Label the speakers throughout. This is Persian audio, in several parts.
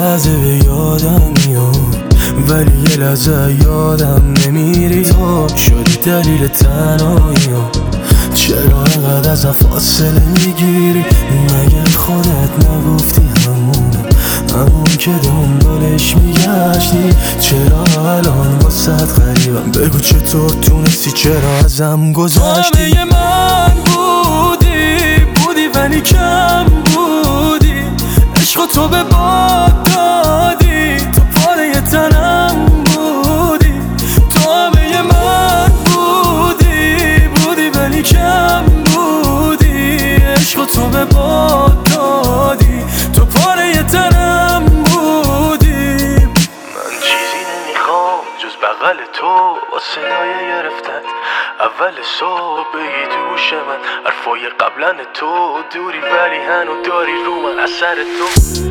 Speaker 1: لحظه به یادم میاد، ولی یه لحظه یادم نمیری. تو شدی دلیل تنهاییام، چرا انقدر ازم فاصله میگیری؟ مگه خودت نگفتی همون که دنبالش میگشتی؟ چرا الان واسد غریبم؟ بگو چطور تونستی، چرا ازم گذشتی؟ همه من بودی ولی کم بودی، عشق تو به باد دادی، تو پاره تنم بودی. تو همه من بودی ولی کم بودی، عشق تو به باد دادی، تو پاره تنم بودی. من چیزی نمیخوام جز بغل تو با صدای گرفتت اول صبح بگی تو گوش من حرفای قبلن تو دوری، ولی هنو داری رو من اثر تو.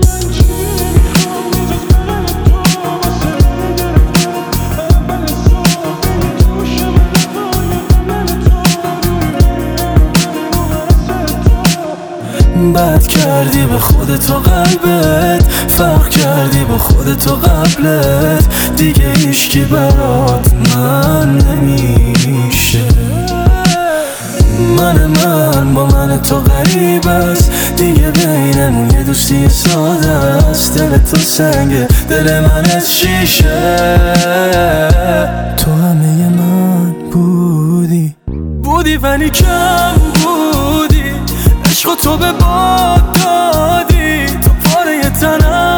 Speaker 1: بد کردی به خودت و قلبت، فرق کردی با خودت و قبلت، دیگه هیچکی برات من نمیشه. من با من تو غریب است، دیگه بینمون یه دوستی ساده است. دل تو سنگه، دل من از شیشه. تو همه من بودی ولی کم بودی، عشق تو به باد دادی، تو پاره تنم